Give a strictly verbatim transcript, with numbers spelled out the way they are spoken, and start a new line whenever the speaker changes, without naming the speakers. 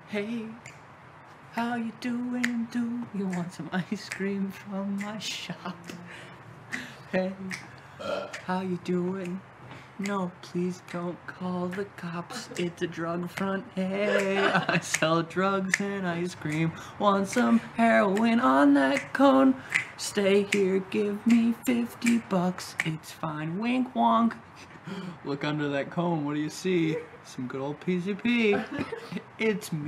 Hey, how you doing? Do you want some ice cream from my shop? Hey, how you doing? No, please don't call the cops. It's a drug front. Hey, I sell drugs and ice cream. Want some heroin on that cone? Stay here, give me fifty bucks. It's fine, wink wonk. Look under that cone, what do you see? Some good old P C P. It's me.